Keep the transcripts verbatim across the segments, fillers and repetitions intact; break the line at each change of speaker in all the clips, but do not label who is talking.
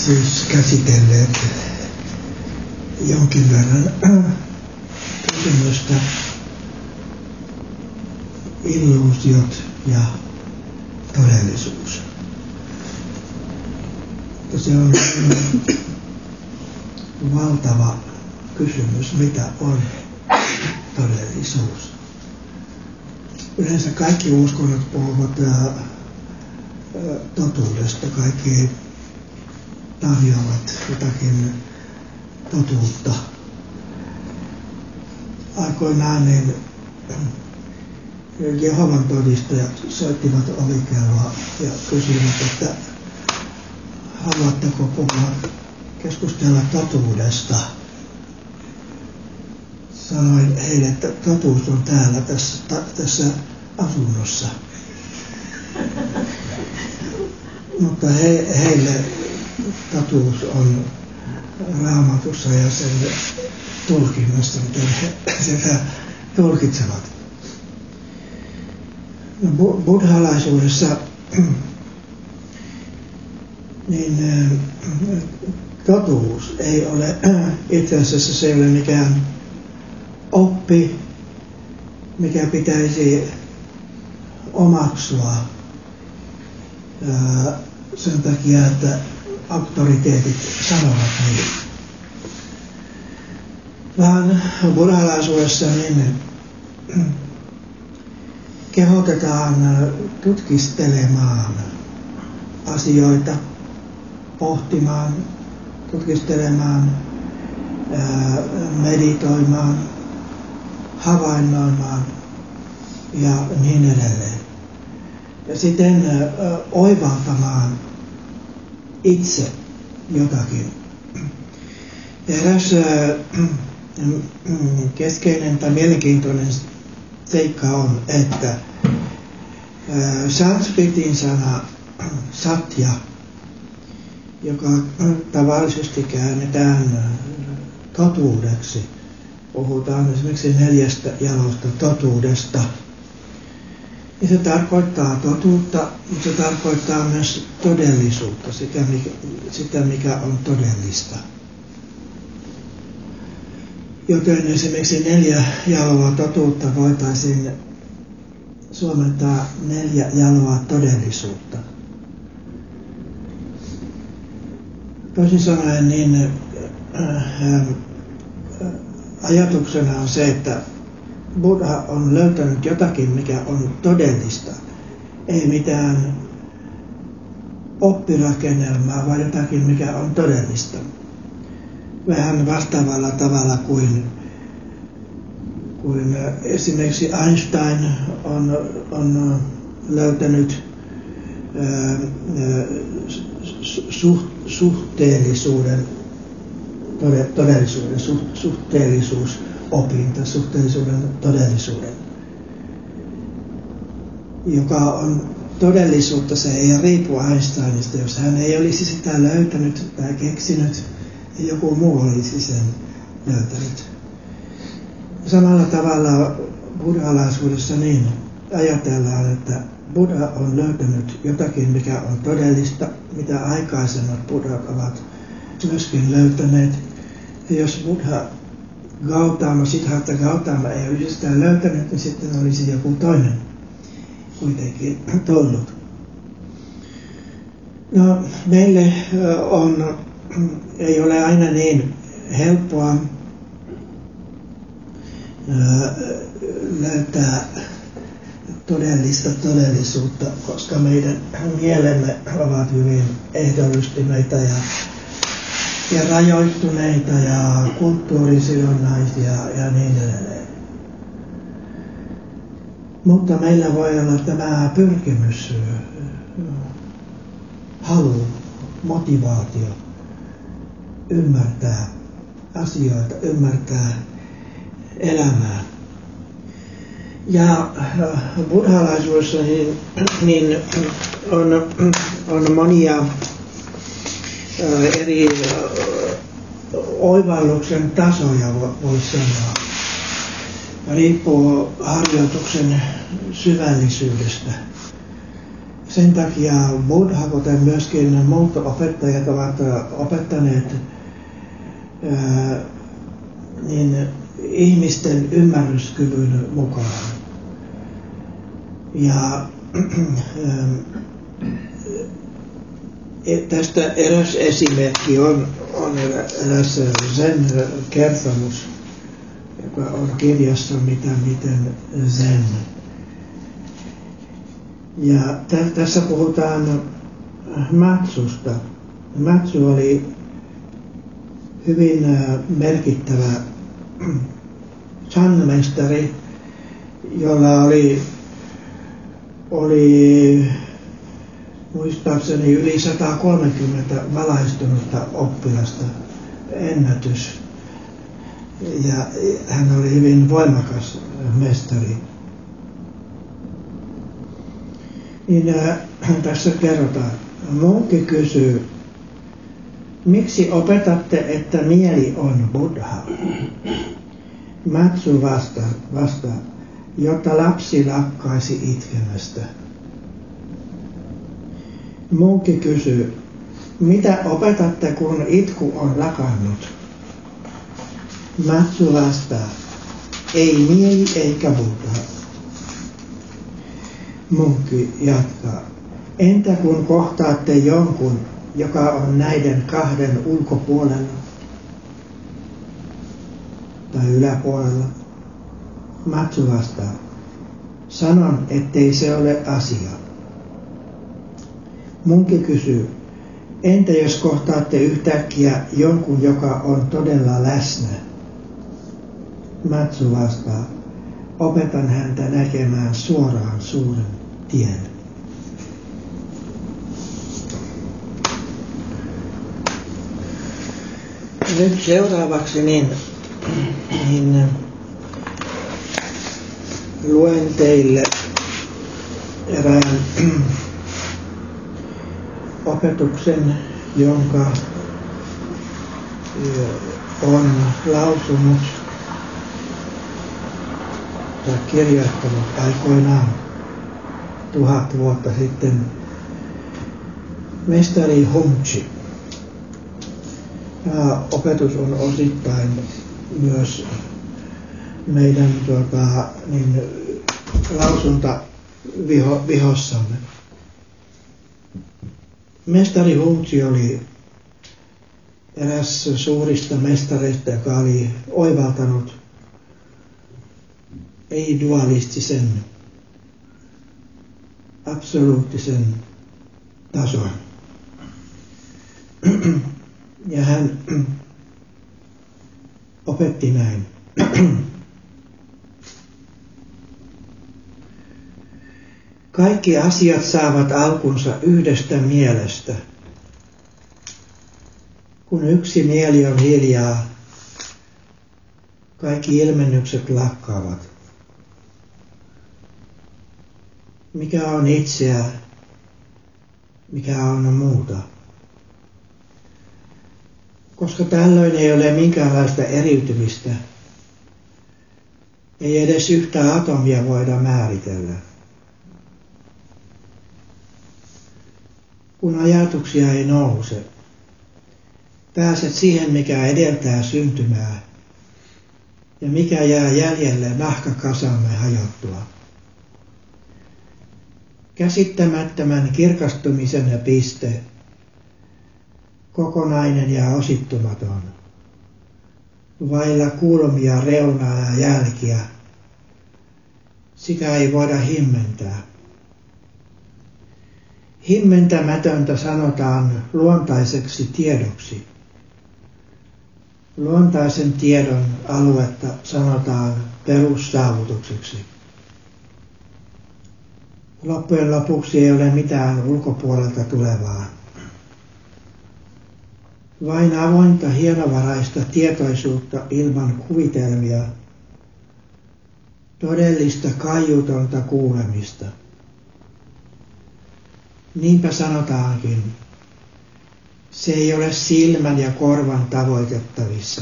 siis käsitelleet jonkin verran kysymystä illuusiot ja todellisuus. Se on valtava kysymys, mitä on todellisuus. Yleensä kaikki uskonnot puhuvat totuudesta, kaikki tarjoavat jotakin totuutta. Aikoinaan niin Jehovan todistajat soittivat ovikelloa ja kysyivät, että haluatteko puhua, keskustella totuudesta. Sanoin heille, että totuus on täällä tässä, ta, tässä asunnossa. Mutta he, heille totuus on Raamatussa ja sen tulkinnassa, miten he sitä tulkitsevat. No, buddhalaisuudessa niin totuus ei ole, itse asiassa se ei ole mikään oppi, mikä pitäisi omaksua sen takia, että auktoriteetit sanovat niin. Vaan buddhalaisuudessa niin kehotetaan tutkistelemaan asioita, pohtimaan, tutkistelemaan, meditoimaan, havainnoimaan ja niin edelleen. Ja sitten oivaltamaan itse jotakin. Eräs keskeinen tai mielenkiintoinen seikka on, että sanskritin sana satya, joka tavallisesti käännetään totuudeksi. Puhutaan esimerkiksi neljästä jalosta totuudesta. Ja se tarkoittaa totuutta, mutta se tarkoittaa myös todellisuutta, sitä mikä, sitä mikä on todellista. Joten esimerkiksi neljä jaloa totuutta voitaisiin suomentaa neljä jaloa todellisuutta. Toisin sanoen niin äh, ajatuksena on se, että Buddha on löytänyt jotakin, mikä on todellista. Ei mitään oppirakennelmaa, vaan jotakin, mikä on todellista. Vähän vastaavalla tavalla kuin, kuin esimerkiksi Einstein on, on löytänyt ää, suht, suhteellisuuden, todellisuuden, suht, suhteellisuusopinta, suhteellisuuden todellisuuden, joka on todellisuutta, se ei riipu Einsteinista. Jos hän ei olisi sitä löytänyt tai keksinyt, joku muu olisi sen löytänyt. Samalla tavalla buddhalaisuudessa niin ajatellaan, että Buddha on löytänyt jotakin, mikä on todellista, mitä aikaisemmat buddhat ovat myöskin löytäneet. Ja jos Buddha Gautama, Siddhartha Gautama ei olisi sitä löytänyt, niin sitten olisi joku toinen kuitenkin tullut. No, meille on, ei ole aina niin helppoa löytää todellista todellisuutta, koska meidän mielemme ovat hyvin ehdollistuneita ja, ja rajoittuneita ja kulttuurisidonnaisia ja niin edelleen. Mutta meillä voi olla tämä pyrkimys, halu, motivaatio ymmärtää asioita, ymmärtää elämää. Ja buddhalaisuudessa niin, niin on, on monia eri oivalluksen tasoja, voisi sanoa. Riippuu harjoituksen syvällisyydestä. sen takia Buddha, kuten myöskin muut opettajat ovat opettaneet ää, niin ihmisten ymmärryskyvyn mukaan. Ja tästä eräs esimerkki on, on eräs Zen-kertomus, joka on kirjassa Mitä miten Zen. Ja t- tässä puhutaan Matsusta. Matsu oli hyvin merkittävä Chan-mestari, jolla oli, oli muistaakseni yli sata kolmekymmentä valaistunutta oppilasta ennätys. Ja hän oli hyvin voimakas mestari. Niin äh, tässä kerrotaan. Munkki kysyy, miksi opetatte, että mieli on Buddha? Matsu vastaa, vastaa, jotta lapsi lakkaisi itkemästä. Munkki kysyy, mitä opetatte, kun itku on lakannut? Matsu vastaa, ei mieli eikä Buddha. Munkki jatkaa, entä kun kohtaatte jonkun, joka on näiden kahden ulkopuolella tai yläpuolella? Matsu vastaa, sanon, ettei se ole asia. Munkki kysyy, entä jos kohtaatte yhtäkkiä jonkun, joka on todella läsnä? Matsu vastaa, opetan häntä näkemään suoraan suuren tien. Nyt seuraavaksi niin, niin luen teille erään opetuksen, jonka on lausunut tai kirjoittanut aikoinaan tuhat vuotta sitten mestari Hongzhi. Tämä opetus on osittain myös meidän tuota, niin, lausunta viho, vihossamme. Mestari Hongzhi oli eräs suurista mestareista, joka oli oivaltanut ei-dualistisen, absoluuttisen tason. Ja hän opetti näin. Kaikki asiat saavat alkunsa yhdestä mielestä. Kun yksi mieli on hiljaa, kaikki ilmennykset lakkaavat. Mikä on itseä, mikä on muuta? Koska tällöin ei ole minkäänlaista eriytymistä, ei edes yhtä atomia voida määritellä. Kun ajatuksia ei nouse, pääset siihen, mikä edeltää syntymää ja mikä jää jäljelle nahkakasamme hajottua. Käsittämättömän kirkastumisen piste, kokonainen ja osittumaton, vailla kulmia, reunaa ja jälkiä, sitä ei voida himmentää. Himmentämätöntä sanotaan luontaiseksi tiedoksi. Luontaisen tiedon aluetta sanotaan perussaavutukseksi. Loppujen lopuksi ei ole mitään ulkopuolelta tulevaa. Vain avointa hienovaraista tietoisuutta ilman kuvitelmia, todellista kaiutonta kuulemista. Niinpä sanotaankin, se ei ole silmän ja korvan tavoitettavissa.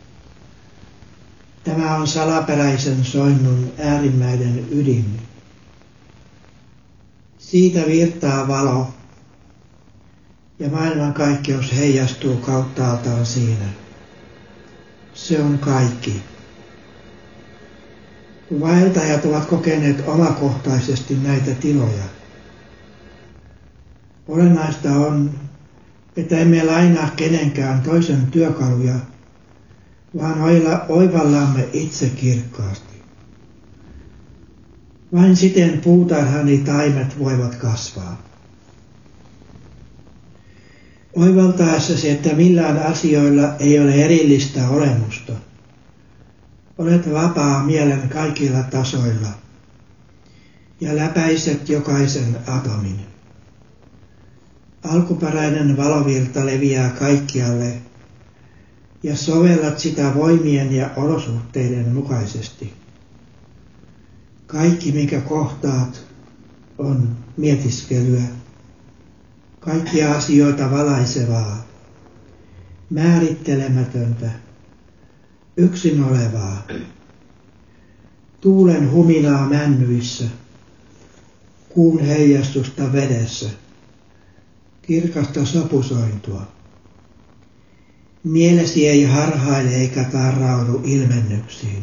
Tämä on salaperäisen soinnun äärimmäinen ydin. Siitä virtaa valo ja maailmankaikkeus heijastuu kauttaaltaan siinä. Se on kaikki. Vaeltajat ovat kokeneet omakohtaisesti näitä tiloja. Olennaista on, että emme lainaa kenenkään toisen työkaluja, vaan oivallamme itse kirkkaasti. Vain siten puutarhani taimet voivat kasvaa. Oivaltaessasi, että millään asioilla ei ole erillistä olemusta, olet vapaa mielen kaikilla tasoilla ja läpäiset jokaisen atomin. Alkuperäinen valovirta leviää kaikkialle ja sovellat sitä voimien ja olosuhteiden mukaisesti. Kaikki, mikä kohtaat, on mietiskelyä, kaikkia asioita valaisevaa, määrittelemätöntä, yksin olevaa, tuulen huminaa männyissä, kuun heijastusta vedessä, kirkasta sopusointua. Mielesi ei harhaile eikä tarraudu ilmennyksiin.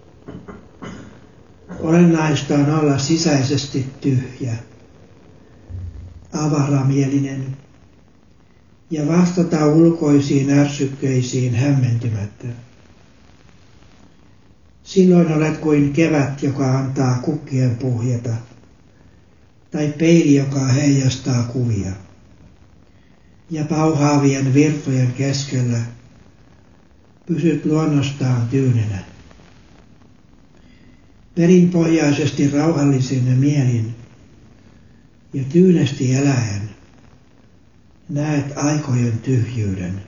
Olennaista on olla sisäisesti tyhjä, avaramielinen ja vastata ulkoisiin ärsykkeisiin hämmentymättä. Silloin olet kuin kevät, joka antaa kukkien puhjeta, tai peili, joka heijastaa kuvia. Ja pauhaavien virtojen keskellä pysyt luonnostaan tyynenä. Perinpohjaisesti rauhallisin mielin ja tyynesti eläen näet aikojen tyhjyyden.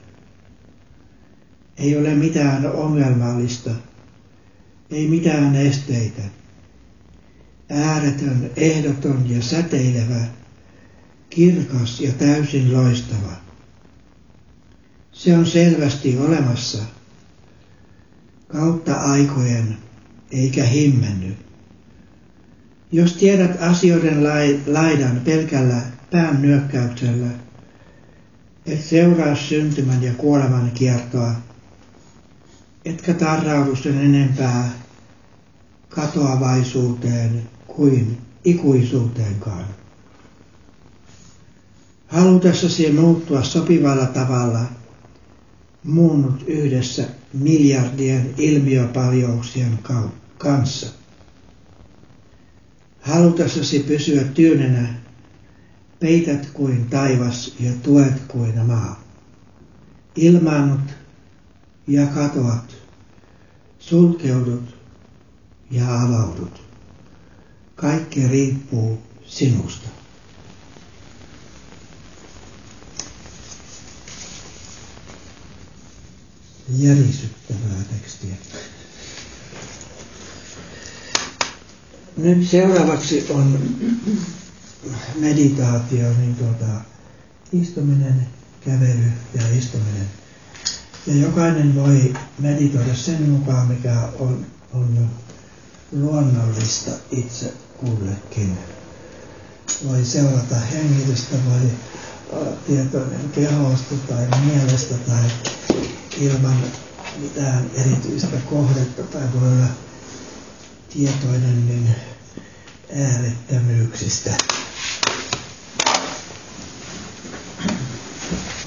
Ei ole mitään ongelmallista, ei mitään esteitä. Ääretön, ehdoton ja säteilevä, kirkas ja täysin loistava. Se on selvästi olemassa kautta aikojen eikä himmenny. Jos tiedät asioiden laidan pelkällä pään nyökkäyksellä, et seuraa syntymän ja kuoleman kiertoa, etkä tarraudu sen enempää katoavaisuuteen kuin ikuisuuteenkaan. Halutessasi muuttua sopivalla tavalla, muunnut yhdessä miljardien ilmiöpaljouksien kanssa. Halutessasi pysyä tyynenä, peität kuin taivas ja tuet kuin maa. Ilmaannut ja katoat, sulkeudut ja avaudut. Kaikki riippuu sinusta. Järisyttävää tekstiä. Nyt seuraavaksi on meditaatio, niin tuota, istuminen, kävely ja istuminen. Ja jokainen voi meditoida sen mukaan, mikä on, on luonnollista itse kullekin. Voi seurata hengitystä, voi olla tietoinen kehosta tai mielestä tai ilman mitään erityistä kohdetta tai voi olla tietoinen niin äärettömyyksistä.